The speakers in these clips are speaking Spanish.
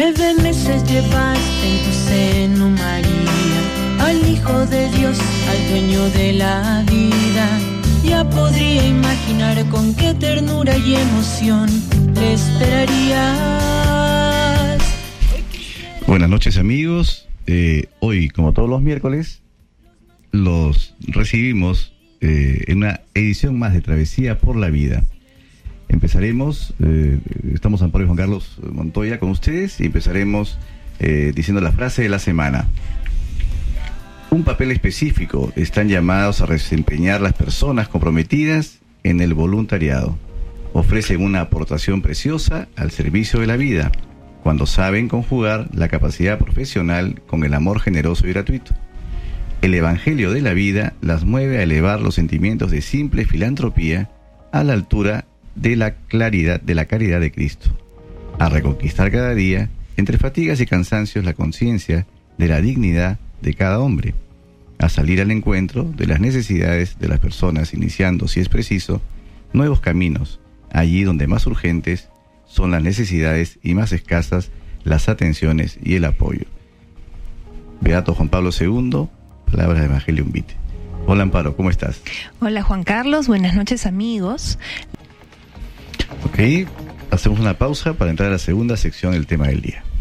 9 meses llevaste en tu seno, María, al Hijo de Dios, al dueño de la vida. Ya podría imaginar con qué ternura y emoción le esperarías. Buenas noches, amigos. Hoy, como todos los miércoles, los recibimos en una edición más de Travesía por la Vida. Empezaremos, estamos Amparo y Juan Carlos Montoya con ustedes, y empezaremos diciendo la frase de la semana. Un papel específico están llamados a desempeñar las personas comprometidas en el voluntariado. Ofrecen una aportación preciosa al servicio de la vida, cuando saben conjugar la capacidad profesional con el amor generoso y gratuito. El Evangelio de la vida las mueve a elevar los sentimientos de simple filantropía a la altura de la caridad de Cristo, a reconquistar cada día, entre fatigas y cansancios, la conciencia de la dignidad de cada hombre, a salir al encuentro de las necesidades de las personas, iniciando, si es preciso, nuevos caminos, allí donde más urgentes son las necesidades y más escasas las atenciones y el apoyo. Beato Juan Pablo II, palabras de Evangelium Vitae. Hola, Amparo, ¿cómo estás? Hola, Juan Carlos, buenas noches, amigos. Ok, hacemos una pausa para entrar a la segunda sección del tema del día.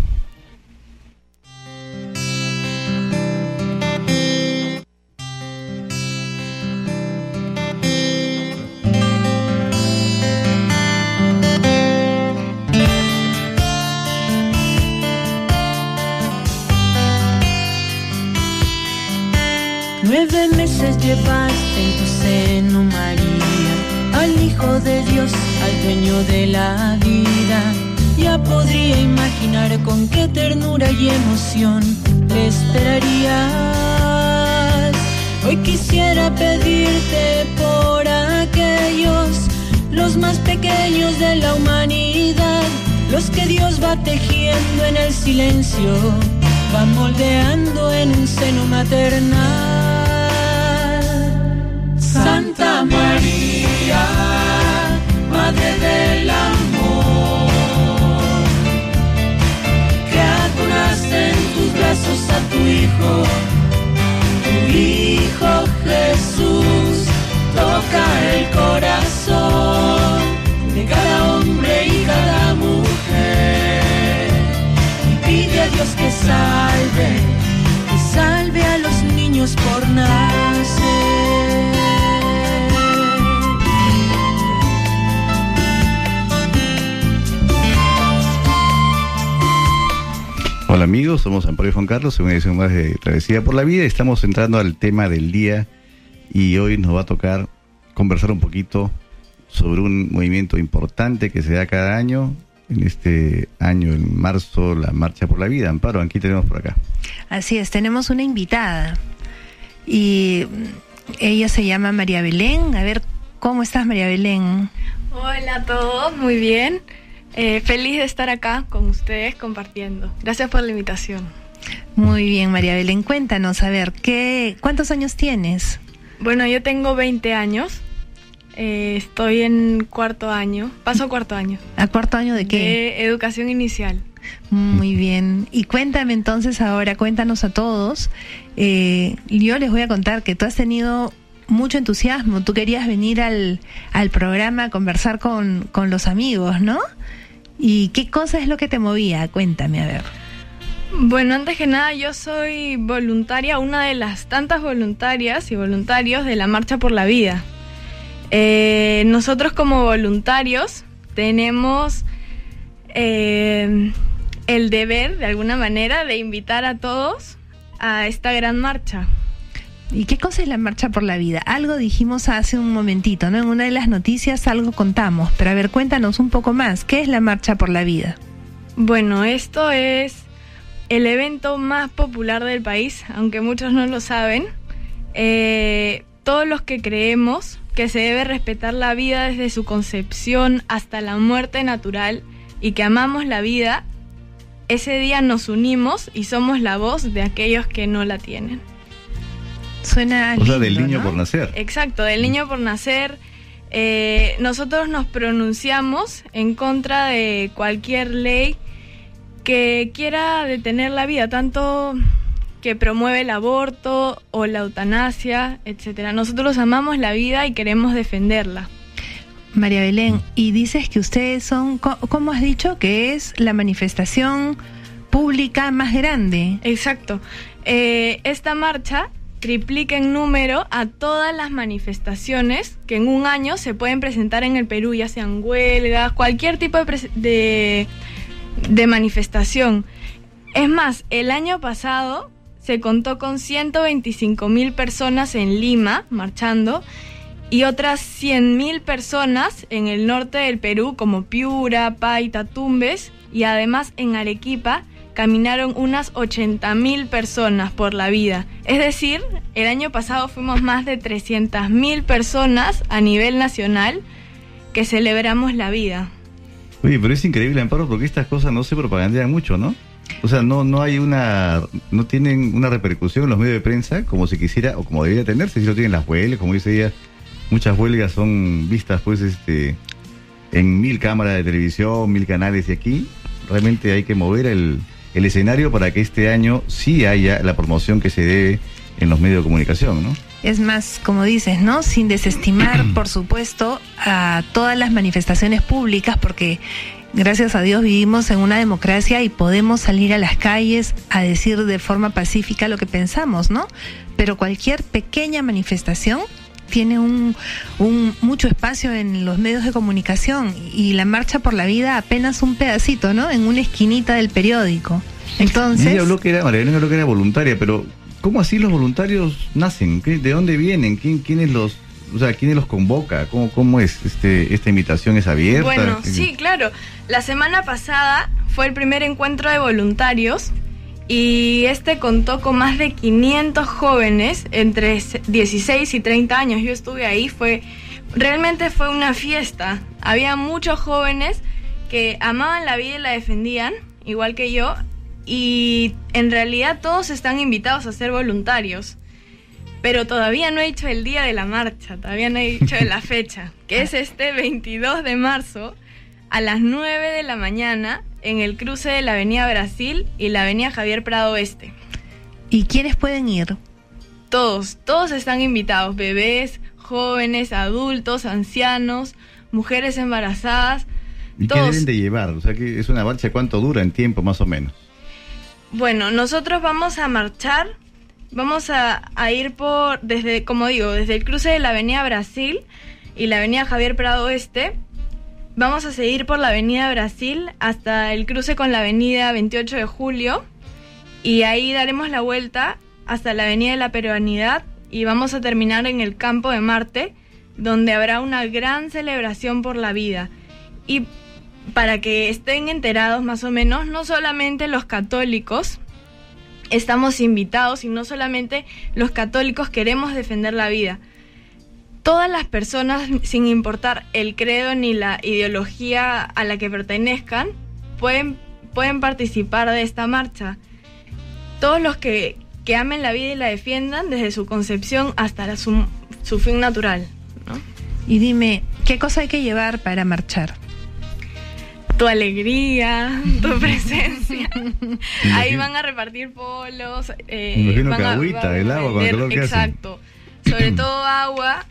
Nueve meses llevaste en tu seno, María, al Hijo de Dios, al dueño de la vida. Ya podría imaginar con qué ternura y emoción le esperarías. Hoy quisiera pedirte por aquellos, los más pequeños de la humanidad, los que Dios va tejiendo en el silencio, va moldeando en un seno maternal. Santa María, Madre del Amor, que acunaste en tus brazos a tu Hijo Jesús, toca el corazón de cada hombre y cada mujer, y pide a Dios que salve a los niños por nacer. Hola, amigos, somos Amparo y Juan Carlos, en una edición más de Travesía por la Vida. Estamos entrando al tema del día y hoy nos va a tocar conversar un poquito sobre un movimiento importante que se da cada año. En este año, en marzo, la Marcha por la Vida. Amparo, aquí tenemos por acá. Así es, tenemos una invitada y ella se llama María Belén. A ver, ¿cómo estás, María Belén? Hola a todos, muy bien. Feliz de estar acá con ustedes compartiendo. Gracias por la invitación. Muy bien, María Belén, cuéntanos, a ver, ¿cuántos años tienes? Bueno, yo tengo 20 años. Estoy en cuarto año. Paso a cuarto año. ¿A cuarto año de qué? De educación inicial. Muy bien. Y cuéntame entonces ahora, cuéntanos a todos. Yo les voy a contar que tú has tenido mucho entusiasmo. Tú querías venir al programa a conversar con los amigos, ¿no? ¿Y qué cosa es lo que te movía? Cuéntame, a ver. Bueno, antes que nada, yo soy voluntaria, una de las tantas voluntarias y voluntarios de la Marcha por la Vida. Nosotros como voluntarios tenemos el deber, de alguna manera, de invitar a todos a esta gran marcha. ¿Y qué cosa es la Marcha por la Vida? Algo dijimos hace un momentito, ¿no? En una de las noticias algo contamos, pero a ver, cuéntanos un poco más. ¿Qué es la Marcha por la Vida? Bueno, esto es el evento más popular del país, aunque muchos no lo saben. Todos los que creemos que se debe respetar la vida desde su concepción hasta la muerte natural y que amamos la vida, ese día nos unimos y somos la voz de aquellos que no la tienen. Suena lindo, o sea, del niño, ¿no? por nacer. Exacto, del niño por nacer. Nosotros nos pronunciamos en contra de cualquier ley que quiera detener la vida, tanto que promueve el aborto o la eutanasia, etcétera. Nosotros amamos la vida y queremos defenderla. María Belén, y dices que ustedes son, ¿cómo has dicho? Que es la manifestación pública más grande. Exacto. Esta marcha triplica en número a todas las manifestaciones que en un año se pueden presentar en el Perú, ya sean huelgas, cualquier tipo de manifestación. Es más, el año pasado se contó con 125.000 personas en Lima marchando y otras 100.000 personas en el norte del Perú como Piura, Paita, Tumbes, y además en Arequipa caminaron unas 80.000 personas por la vida. Es decir, el año pasado fuimos más de 300.000 personas a nivel nacional que celebramos la vida. Oye, pero es increíble, Amparo, porque estas cosas no se propagandean mucho, ¿no? O sea, no tienen una repercusión en los medios de prensa como se quisiera o como debería tenerse. Si lo tienen las huelgas, como dice ella, muchas huelgas son vistas pues en 1000 cámaras de televisión, 1000 canales, y aquí realmente hay que mover el escenario para que este año sí haya la promoción que se debe en los medios de comunicación, ¿no? Es más, como dices, ¿no? Sin desestimar, por supuesto, a todas las manifestaciones públicas, porque gracias a Dios vivimos en una democracia y podemos salir a las calles a decir de forma pacífica lo que pensamos, ¿no? Pero cualquier pequeña manifestación tiene mucho espacio en los medios de comunicación, y la Marcha por la Vida apenas un pedacito, ¿no? En una esquinita del periódico. Entonces, ella habló que era, María Elena habló que era voluntaria, pero ¿cómo así los voluntarios nacen? ¿De dónde vienen? ¿Quiénes los convoca? ¿Cómo es esta invitación? ¿Es abierta? Bueno, sí, claro. La semana pasada fue el primer encuentro de voluntarios y contó con más de 500 jóvenes entre 16 y 30 años. Yo estuve ahí, realmente fue una fiesta. Había muchos jóvenes que amaban la vida y la defendían, igual que yo, y en realidad todos están invitados a ser voluntarios. Pero todavía no he dicho el día de la marcha, todavía no he dicho de la fecha, que es 22 de marzo a las 9 de la mañana en el cruce de la Avenida Brasil y la Avenida Javier Prado Oeste. ¿Y quiénes pueden ir? Todos están invitados, bebés, jóvenes, adultos, ancianos, mujeres embarazadas. ¿Y todos? ¿Qué deben de llevar? O sea, que es una marcha, ¿cuánto dura en tiempo más o menos? Bueno, nosotros vamos a marchar. Vamos a ir desde el cruce de la Avenida Brasil y la Avenida Javier Prado Oeste. Vamos a seguir por la Avenida Brasil hasta el cruce con la Avenida 28 de Julio. Y ahí daremos la vuelta hasta la Avenida de la Peruanidad y vamos a terminar en el Campo de Marte, donde habrá una gran celebración por la vida. Y para que estén enterados más o menos, no solamente los católicos estamos invitados, y no solamente los católicos queremos defender la vida. Todas las personas, sin importar el credo ni la ideología a la que pertenezcan, pueden participar de esta marcha. Todos los que amen la vida y la defiendan desde su concepción hasta su fin natural, ¿no? Y dime, ¿qué cosa hay que llevar para marchar? Tu alegría, tu presencia. Ahí van a repartir polos. Imagino que agüita, el agua con el calor que hace. Exacto. Sobre todo agua.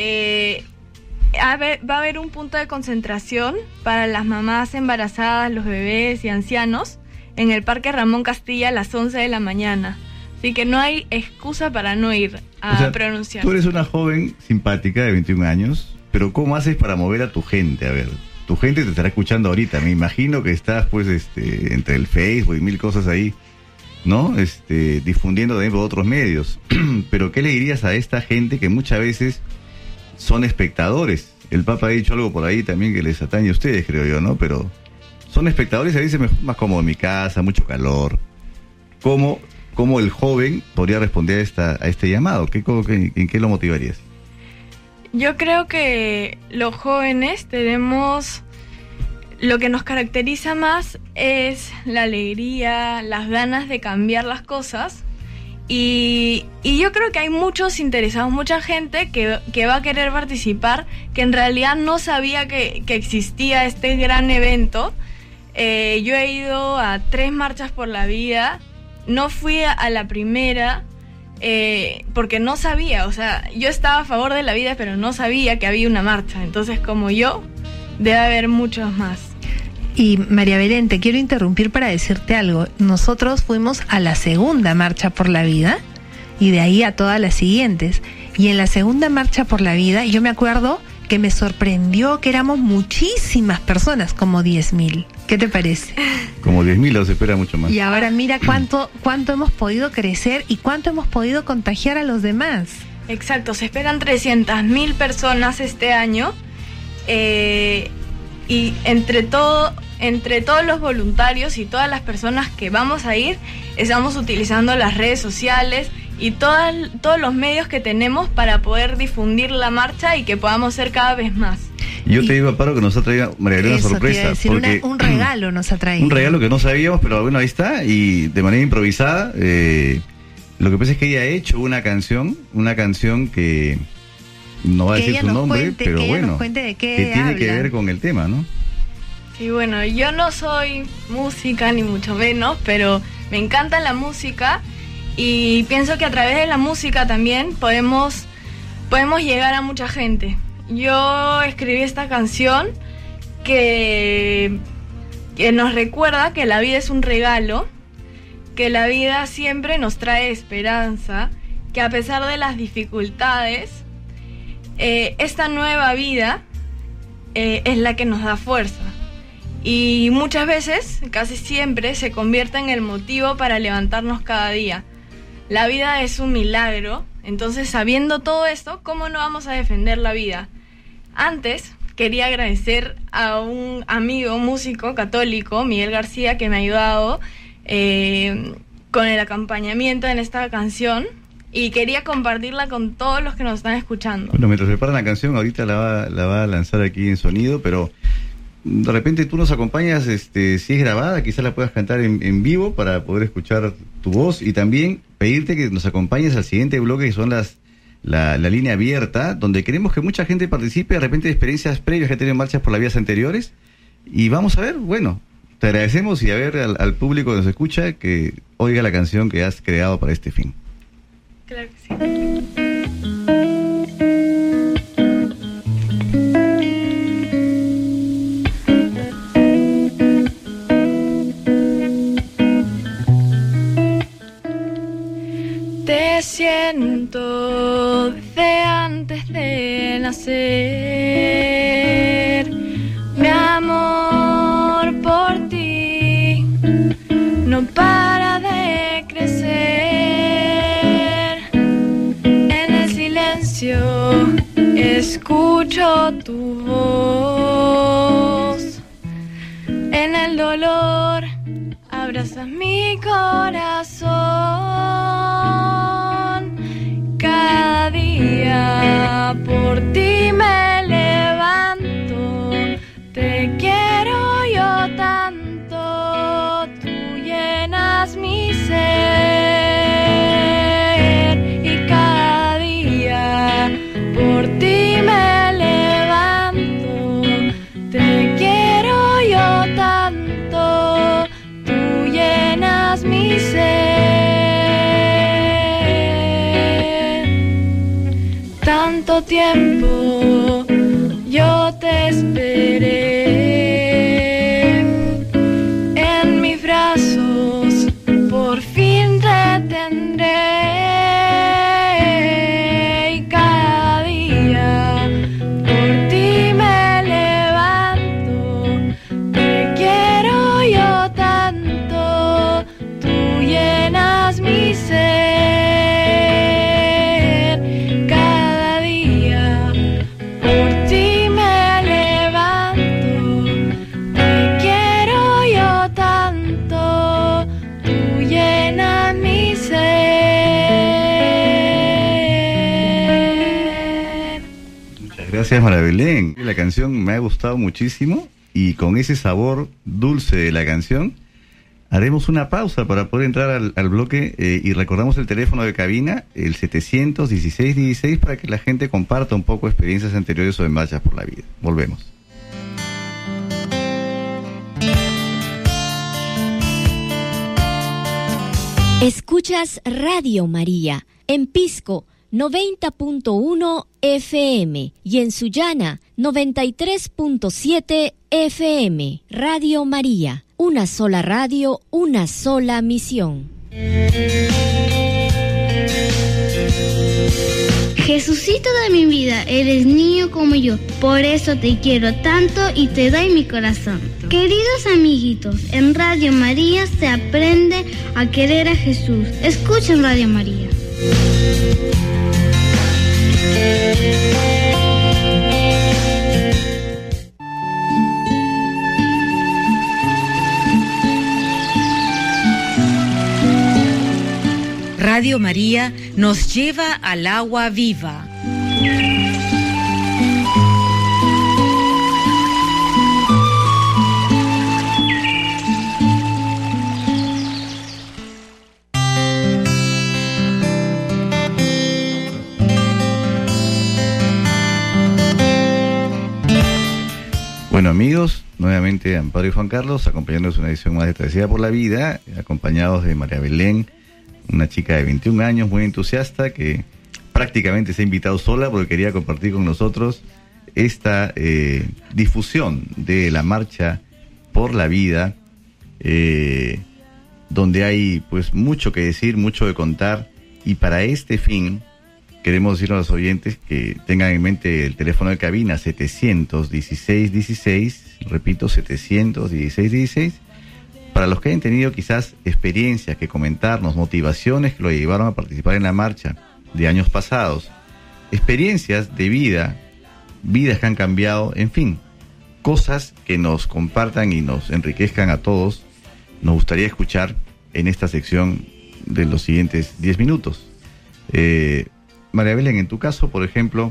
Va a haber un punto de concentración para las mamás embarazadas, los bebés y ancianos en el Parque Ramón Castilla a las 11 de la mañana. Así que no hay excusa para no ir a pronunciar. Tú eres una joven simpática de 21 años, pero ¿cómo haces para mover a tu gente? A ver, tu gente te estará escuchando ahorita. Me imagino que estás pues entre el Facebook y 1000 cosas ahí, ¿no? Difundiendo dentro de otros medios. Pero ¿qué le dirías a esta gente que muchas veces son espectadores? El Papa ha dicho algo por ahí también que les atañe a ustedes, creo yo, ¿no? Pero son espectadores y dicen, más cómodo en mi casa, mucho calor. ¿Cómo el joven podría responder a este llamado? ¿En qué lo motivarías? Yo creo que los jóvenes tenemos... Lo que nos caracteriza más es la alegría, las ganas de cambiar las cosas. Y yo creo que hay muchos interesados, mucha gente que va a querer participar, que en realidad no sabía que existía este gran evento. Yo he ido a 3 marchas por la vida. No fui a la primera porque no sabía, o sea, yo estaba a favor de la vida, pero no sabía que había una marcha. Entonces, como yo, debe haber muchos más. Y María Belén, te quiero interrumpir para decirte algo. Nosotros fuimos a la segunda marcha por la vida y de ahí a todas las siguientes. Y en la segunda marcha por la vida, yo me acuerdo que me sorprendió que éramos muchísimas personas, como 10.000. ¿Qué te parece? Como 10.000 se espera mucho más. Y ahora mira cuánto hemos podido crecer y cuánto hemos podido contagiar a los demás. Exacto, se esperan 300.000 personas este año. Y entre todos los voluntarios y todas las personas que vamos a ir, estamos utilizando las redes sociales y todos los medios que tenemos para poder difundir la marcha y que podamos ser cada vez más. Yo te digo, Amparo, que nos ha traído María Belén una sorpresa. Porque un regalo nos ha traído. Un regalo que no sabíamos, pero bueno, ahí está, y de manera improvisada. Lo que pasa es que ella ha hecho una canción que no va a decir su nombre, pero bueno, que tiene que ver con el tema, ¿no? Sí, bueno, yo no soy música ni mucho menos, pero me encanta la música y pienso que a través de la música también podemos llegar a mucha gente. Yo escribí esta canción que nos recuerda que la vida es un regalo, que la vida siempre nos trae esperanza, que a pesar de las dificultades, esta nueva vida es la que nos da fuerza. Y muchas veces, casi siempre, se convierte en el motivo para levantarnos cada día. La vida es un milagro, entonces sabiendo todo esto, ¿cómo no vamos a defender la vida? Antes, quería agradecer a un amigo músico católico, Miguel García, que me ha ayudado con el acompañamiento en esta canción y quería compartirla con todos los que nos están escuchando. Bueno, mientras preparan la canción, ahorita la va a lanzar aquí en sonido, pero de repente tú nos acompañas, si es grabada, quizás la puedas cantar en vivo para poder escuchar tu voz y también pedirte que nos acompañes al siguiente bloque, que son la línea abierta, donde queremos que mucha gente participe de repente de experiencias previas que ha tenido en marchas por las vías anteriores y vamos a ver, bueno, te agradecemos y a ver al público que nos escucha que oiga la canción que has creado para este fin. Claro que sí. Te siento desde antes de nacer, mi amor por ti no para de crecer. En el silencio escucho tu voz, en el dolor abrazas mi corazón. Cada día por ti me levanto, te quiero yo tanto, tú llenas mi ser y cada día por ti me levanto, te quiero yo tanto, tú llenas mi ser. Tanto tiempo yo te esperé, en mis brazos por fin te tendré y cada día por ti me levanto, te quiero yo tanto, tú llenas mi ser. Gracias, María Belén. La canción me ha gustado muchísimo y con ese sabor dulce de la canción haremos una pausa para poder entrar al bloque y recordamos el teléfono de cabina, el 716-16, para que la gente comparta un poco experiencias anteriores sobre marchas por la vida. Volvemos. Escuchas Radio María en Pisco 90.1 FM y en Sullana 93.7 FM. Radio María, una sola radio, una sola misión. Jesucito de mi vida, eres niño como yo, por eso te quiero tanto y te doy mi corazón. Queridos amiguitos, en Radio María se aprende a querer a Jesús. Escuchen Radio María. Radio María nos lleva al agua viva. Bueno, amigos, nuevamente Amparo y Juan Carlos acompañándonos en una edición más de Travesía por la Vida, acompañados de María Belén, una chica de 21 años, muy entusiasta, que prácticamente se ha invitado sola porque quería compartir con nosotros esta difusión de la Marcha por la Vida, donde hay pues mucho que decir, mucho que contar, y para este fin queremos decirle a los oyentes que tengan en mente el teléfono de cabina 716-16, repito, 716-16, para los que hayan tenido quizás experiencias que comentarnos, motivaciones que lo llevaron a participar en la marcha de años pasados, experiencias de vida, vidas que han cambiado, en fin, cosas que nos compartan y nos enriquezcan a todos, nos gustaría escuchar en esta sección de los siguientes 10 minutos. María Belén, en tu caso, por ejemplo,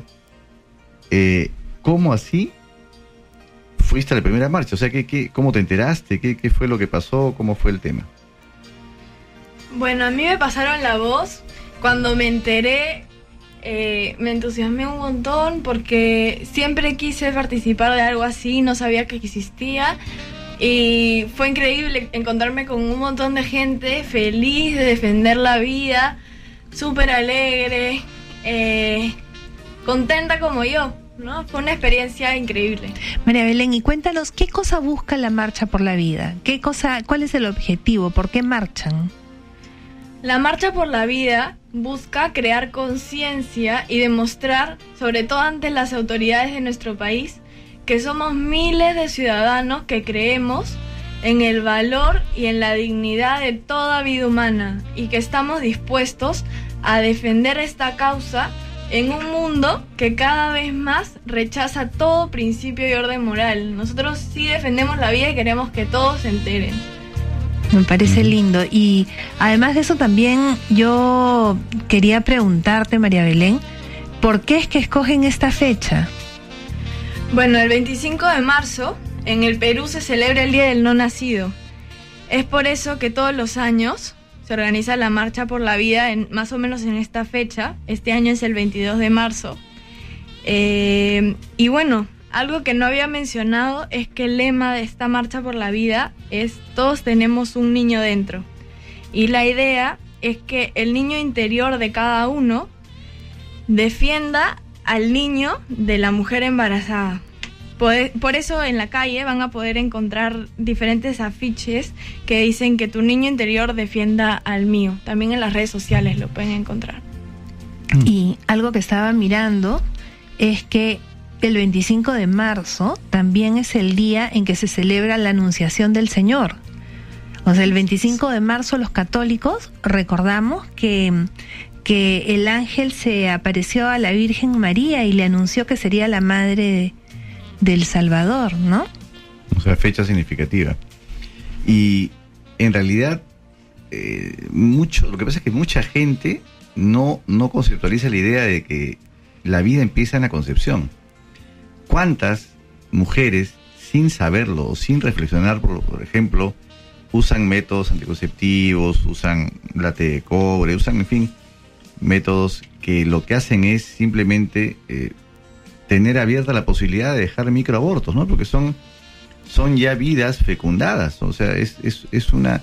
¿cómo así fuiste a la primera marcha? O sea, ¿cómo te enteraste? ¿Qué fue lo que pasó? ¿Cómo fue el tema? Bueno, a mí me pasaron la voz. Cuando me enteré, me entusiasmé un montón porque siempre quise participar de algo así, no sabía que existía. Y fue increíble encontrarme con un montón de gente feliz de defender la vida, súper alegre, contenta como yo, ¿no? Fue una experiencia increíble. María Belén, y cuéntanos, ¿qué cosa busca la Marcha por la Vida? ¿Cuál es el objetivo? ¿Por qué marchan? La Marcha por la Vida busca crear conciencia y demostrar, sobre todo ante las autoridades de nuestro país, que somos miles de ciudadanos que creemos en el valor y en la dignidad de toda vida humana y que estamos dispuestos a defender esta causa en un mundo que cada vez más rechaza todo principio y orden moral. Nosotros sí defendemos la vida y queremos que todos se enteren. Me parece lindo. Y además de eso también yo quería preguntarte, María Belén, ¿por qué es que escogen esta fecha? Bueno, el 25 de marzo en el Perú se celebra el Día del No Nacido. Es por eso que todos los años se organiza la Marcha por la Vida más o menos en esta fecha. Este año es el 22 de marzo. Y bueno, algo que no había mencionado es que el lema de esta Marcha por la Vida es todos tenemos un niño dentro. Y la idea es que el niño interior de cada uno defienda al niño de la mujer embarazada. Por eso en la calle van a poder encontrar diferentes afiches que dicen que tu niño interior defienda al mío. También en las redes sociales lo pueden encontrar. Y algo que estaba mirando es que el 25 de marzo también es el día en que se celebra la Anunciación del Señor. O sea, el 25 de marzo los católicos recordamos que el ángel se apareció a la Virgen María y le anunció que sería la madre del Salvador, ¿no? O sea, fecha significativa. Y en realidad, lo que pasa es que mucha gente no conceptualiza la idea de que la vida empieza en la concepción. ¿Cuántas mujeres, sin saberlo o sin reflexionar, por ejemplo, usan métodos anticonceptivos, usan late de cobre, usan, en fin, métodos que lo que hacen es simplemente tener abierta la posibilidad de dejar microabortos, ¿no? Porque son ya vidas fecundadas, o sea, es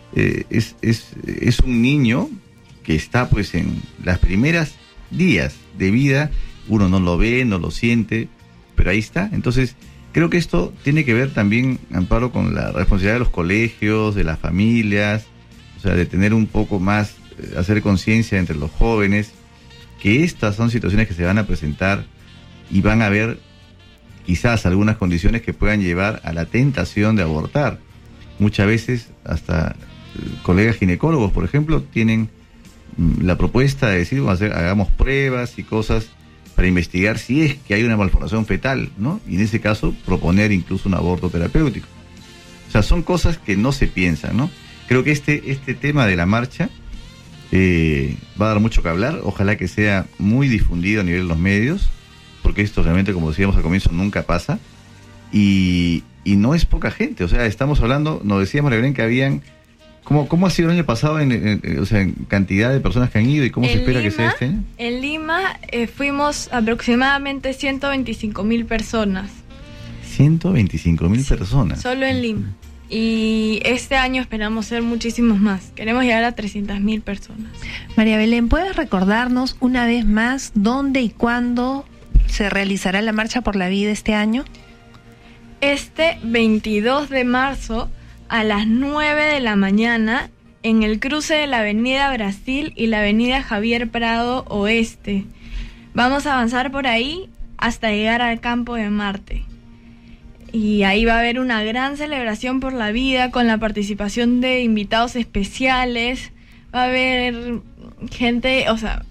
es un niño que está pues en las primeras días de vida, uno no lo ve, no lo siente, pero ahí está. Entonces, creo que esto tiene que ver también, Amparo, con la responsabilidad de los colegios, de las familias, o sea, de tener un poco más, hacer conciencia entre los jóvenes, que estas son situaciones que se van a presentar y van a haber quizás algunas condiciones que puedan llevar a la tentación de abortar. Muchas veces hasta colegas ginecólogos, por ejemplo, tienen la propuesta de decir, hagamos pruebas y cosas para investigar si es que hay una malformación fetal, ¿no? Y en ese caso proponer incluso un aborto terapéutico. O sea, son cosas que no se piensan, ¿no? Creo que este tema de la marcha va a dar mucho que hablar. Ojalá que sea muy difundido a nivel de los medios, porque esto realmente, como decíamos al comienzo, nunca pasa. Y no es poca gente. O sea, estamos hablando, nos decía María Belén que habían... ¿Cómo ha sido el año pasado en cantidad de personas que han ido y cómo se espera que sea este año? En Lima fuimos aproximadamente 125.000 personas. 125.000 personas. Solo en Lima. Y este año esperamos ser muchísimos más. Queremos llegar a 300.000 personas. María Belén, ¿puedes recordarnos una vez más dónde y cuándo se realizará la Marcha por la Vida este año? Este 22 de marzo a las 9 de la mañana en el cruce de la Avenida Brasil y la Avenida Javier Prado Oeste. Vamos a avanzar por ahí hasta llegar al Campo de Marte. Y ahí va a haber una gran celebración por la vida con la participación de invitados especiales. Va a haber gente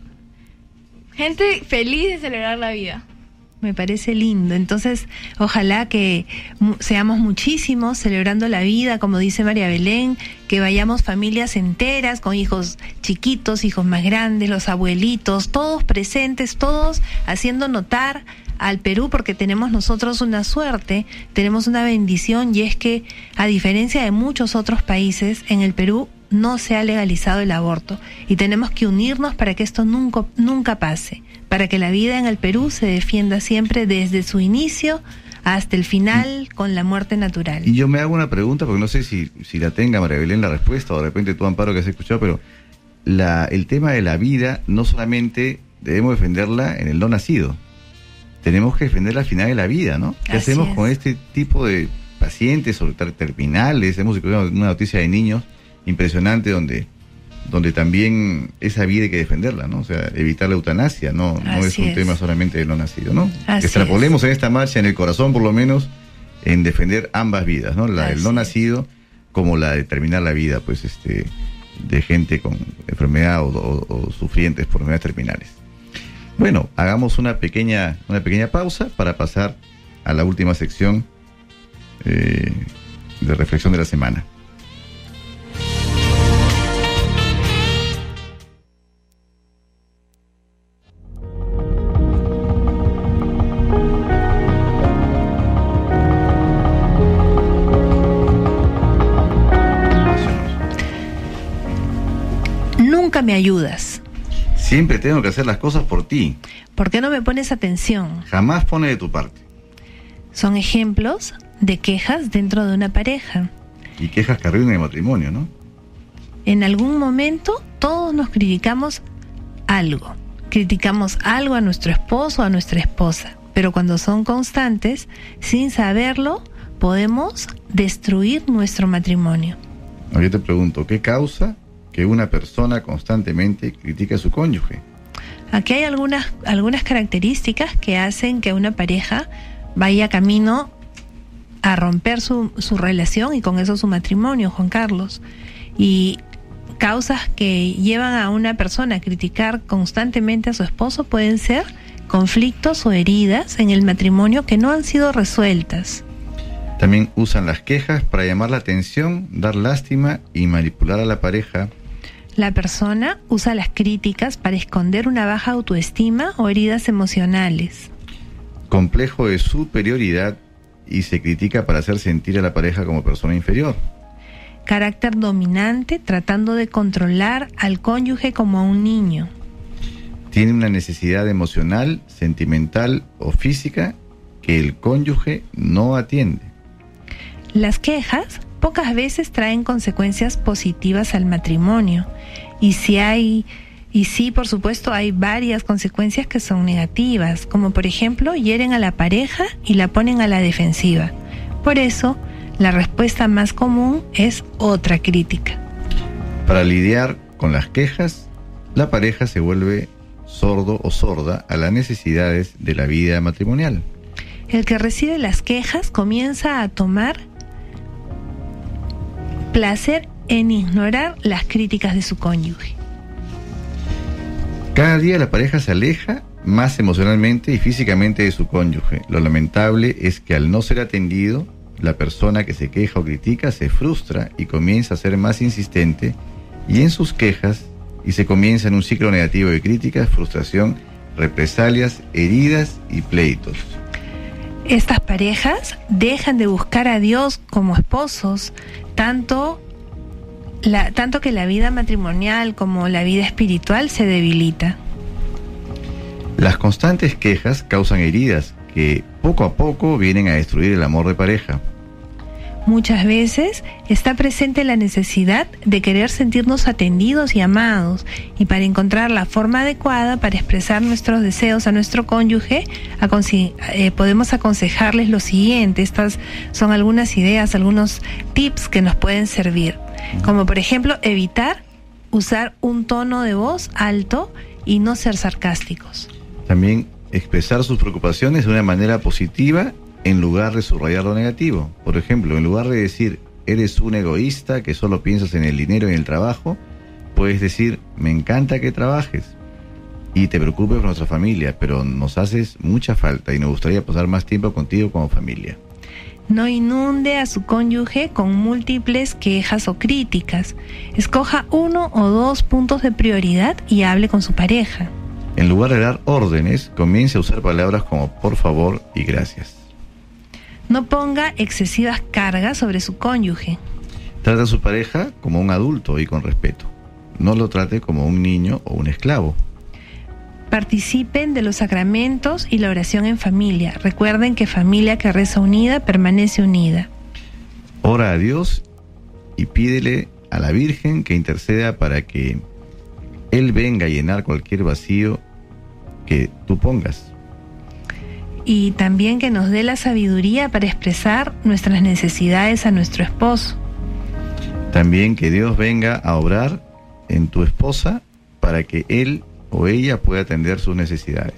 feliz de celebrar la vida. Me parece lindo. Entonces, ojalá que seamos muchísimos celebrando la vida, como dice María Belén, que vayamos familias enteras con hijos chiquitos, hijos más grandes, los abuelitos, todos presentes, todos haciendo notar al Perú, porque tenemos nosotros una suerte, tenemos una bendición, y es que, a diferencia de muchos otros países, en el Perú no se ha legalizado el aborto, y tenemos que unirnos para que esto nunca pase, para que la vida en el Perú se defienda siempre desde su inicio hasta el final con la muerte natural. Y yo me hago una pregunta, porque no sé si la tenga María Belén la respuesta, o de repente tú, Amparo, que has escuchado, pero el tema de la vida no solamente debemos defenderla en el no nacido, tenemos que defenderla al final de la vida, ¿no? ¿Qué hacemos con este tipo de pacientes, sobre todo terminales? Hemos escuchado una noticia de niños impresionante donde también esa vida hay que defenderla, ¿no? O sea, evitar la eutanasia, no es un tema solamente del no nacido, ¿no? Extrapolemos en esta marcha, en el corazón por lo menos, en defender ambas vidas, ¿no? La del no nacido como la de terminar la vida, pues, de gente con enfermedad o sufrientes por enfermedades terminales. Bueno, hagamos una pequeña pausa para pasar a la última sección de reflexión de la semana. Nunca me ayudas. Siempre tengo que hacer las cosas por ti. ¿Por qué no me pones atención? Jamás pone de tu parte. Son ejemplos de quejas dentro de una pareja. Y quejas que arruinan el matrimonio, ¿no? En algún momento todos nos criticamos algo. Criticamos algo a nuestro esposo o a nuestra esposa. Pero cuando son constantes, sin saberlo, podemos destruir nuestro matrimonio. Yo te pregunto, ¿qué causa que una persona constantemente critica a su cónyuge? Aquí hay algunas características que hacen que una pareja vaya camino a romper su relación y con eso su matrimonio, Juan Carlos. Y causas que llevan a una persona a criticar constantemente a su esposo pueden ser conflictos o heridas en el matrimonio que no han sido resueltas. También usan las quejas para llamar la atención, dar lástima y manipular a la pareja. La persona usa las críticas para esconder una baja autoestima o heridas emocionales. Complejo de superioridad y se critica para hacer sentir a la pareja como persona inferior. Carácter dominante, tratando de controlar al cónyuge como a un niño. Tiene una necesidad emocional, sentimental o física que el cónyuge no atiende. Las quejas pocas veces traen consecuencias positivas al matrimonio. Y sí, por supuesto, hay varias consecuencias que son negativas, como por ejemplo, hieren a la pareja y la ponen a la defensiva. Por eso, la respuesta más común es otra crítica. Para lidiar con las quejas, la pareja se vuelve sordo o sorda a las necesidades de la vida matrimonial. El que recibe las quejas comienza a tomar placer en ignorar las críticas de su cónyuge. Cada día la pareja se aleja más emocionalmente y físicamente de su cónyuge. Lo lamentable es que al no ser atendido, la persona que se queja o critica se frustra y comienza a ser más insistente y en sus quejas, y se comienza en un ciclo negativo de críticas, frustración, represalias, heridas y pleitos. Estas parejas dejan de buscar a Dios como esposos, tanto que la vida matrimonial como la vida espiritual se debilita. Las constantes quejas causan heridas que poco a poco vienen a destruir el amor de pareja. Muchas veces está presente la necesidad de querer sentirnos atendidos y amados, y para encontrar la forma adecuada para expresar nuestros deseos a nuestro cónyuge, podemos aconsejarles lo siguiente. Estas son algunas ideas, algunos tips que nos pueden servir, como por ejemplo evitar usar un tono de voz alto y no ser sarcásticos. También expresar sus preocupaciones de una manera positiva en lugar de subrayar lo negativo. Por ejemplo, en lugar de decir eres un egoísta que solo piensas en el dinero y en el trabajo, puedes decir me encanta que trabajes y te preocupes por nuestra familia, pero nos haces mucha falta y nos gustaría pasar más tiempo contigo como familia. No inunde a su cónyuge con múltiples quejas o críticas. Escoja 1 o 2 puntos de prioridad y hable con su pareja. En lugar de dar órdenes, comience a usar palabras como por favor y gracias. No ponga excesivas cargas sobre su cónyuge. Trata a su pareja como un adulto y con respeto. No lo trate como un niño o un esclavo. Participen de los sacramentos y la oración en familia. Recuerden que familia que reza unida permanece unida. Ora a Dios y pídele a la Virgen que interceda para que Él venga a llenar cualquier vacío que tú pongas. Y también que nos dé la sabiduría para expresar nuestras necesidades a nuestro esposo. También que Dios venga a obrar en tu esposa para que él o ella pueda atender sus necesidades.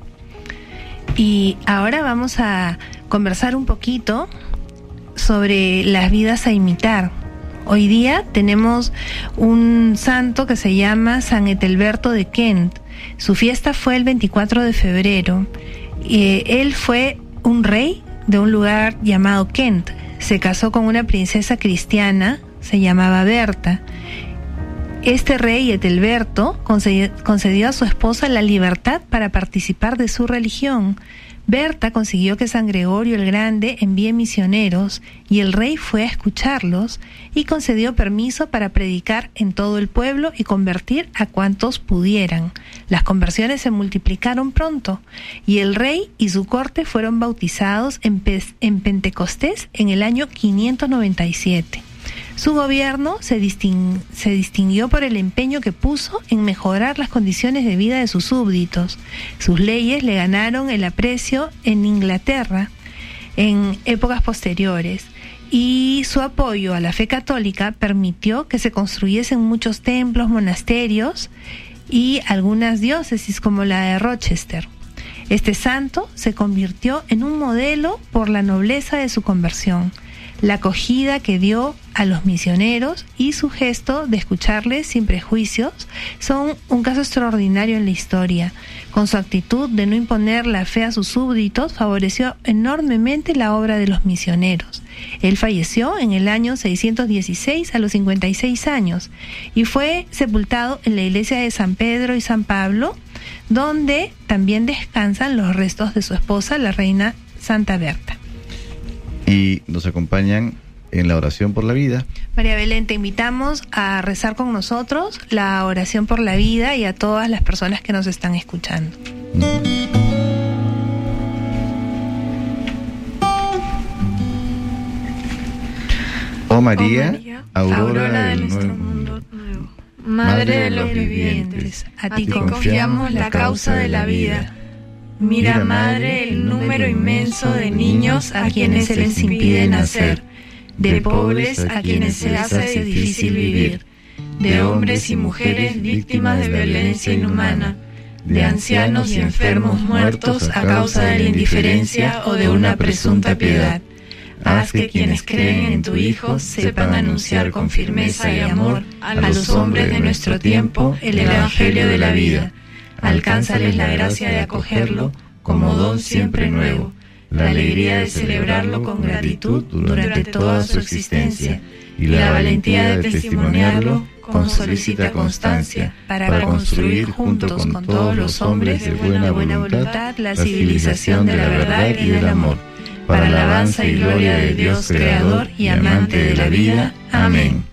Y ahora vamos a conversar un poquito sobre las vidas a imitar. Hoy día tenemos un santo que se llama San Ethelberto de Kent. Su fiesta fue el 24 de febrero. Él fue un rey de un lugar llamado Kent. Se casó con una princesa cristiana, se llamaba Berta. Este rey Ethelberto concedió a su esposa la libertad para participar de su religión. Berta consiguió que San Gregorio el Grande envíe misioneros y el rey fue a escucharlos y concedió permiso para predicar en todo el pueblo y convertir a cuantos pudieran. Las conversiones se multiplicaron pronto y el rey y su corte fueron bautizados en Pentecostés en el año 597. Su gobierno se distinguió por el empeño que puso en mejorar las condiciones de vida de sus súbditos. Sus leyes le ganaron el aprecio en Inglaterra en épocas posteriores, y su apoyo a la fe católica permitió que se construyesen muchos templos, monasterios y algunas diócesis como la de Rochester. Este santo se convirtió en un modelo por la nobleza de su conversión, la acogida que dio a los misioneros y su gesto de escucharles sin prejuicios son un caso extraordinario en la historia. Con su actitud de no imponer la fe a sus súbditos, favoreció enormemente la obra de los misioneros. Él falleció en el año 616 a los 56 años y fue sepultado en la iglesia de San Pedro y San Pablo, donde también descansan los restos de su esposa, la reina Santa Berta. Y nos acompañan en la oración por la vida. María Belén, te invitamos a rezar con nosotros la oración por la vida y a todas las personas que nos están escuchando. Oh María, aurora de del nuestro nuevo mundo nuevo, Madre de los vivientes, a ti confiamos la causa de la vida. Mira, Madre, el número inmenso de niños a quienes se les impide nacer, de pobres a quienes se hace difícil vivir, de hombres y mujeres víctimas de violencia inhumana, de ancianos y enfermos muertos a causa de la indiferencia o de una presunta piedad. Haz que quienes creen en tu Hijo sepan anunciar con firmeza y amor a los hombres de nuestro tiempo el Evangelio de la vida. Alcánzales la gracia de acogerlo como don siempre nuevo, la alegría de celebrarlo con gratitud durante toda su existencia y la valentía de testimoniarlo con solícita constancia para construir juntos con todos los hombres de buena voluntad la civilización de la verdad y del amor, para alabanza y gloria de Dios Creador y amante de la vida. Amén.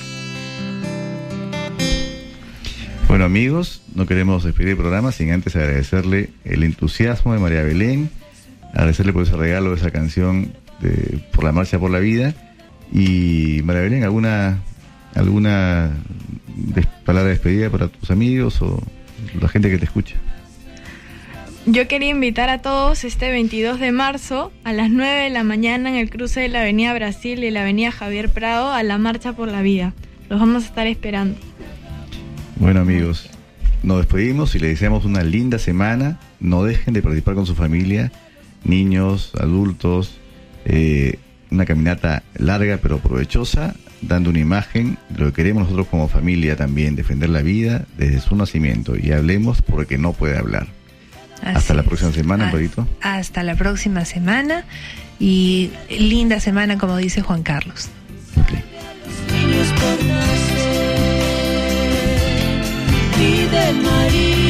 Bueno, amigos, no queremos despedir el programa sin antes agradecerle el entusiasmo de María Belén, agradecerle por ese regalo de esa canción por la Marcha por la Vida. Y María Belén, ¿alguna palabra de despedida para tus amigos o la gente que te escucha? Yo quería invitar a todos este 22 de marzo a las 9 de la mañana en el cruce de la Avenida Brasil y la Avenida Javier Prado a la Marcha por la Vida. Los vamos a estar esperando. Bueno, amigos, nos despedimos y les deseamos una linda semana. No dejen de participar con su familia, niños, adultos, una caminata larga pero provechosa, dando una imagen de lo que queremos nosotros como familia también, defender la vida desde su nacimiento. Y hablemos porque no puede hablar. Hasta la próxima semana, Amparito. Hasta la próxima semana y linda semana, como dice Juan Carlos. Okay. Vida María.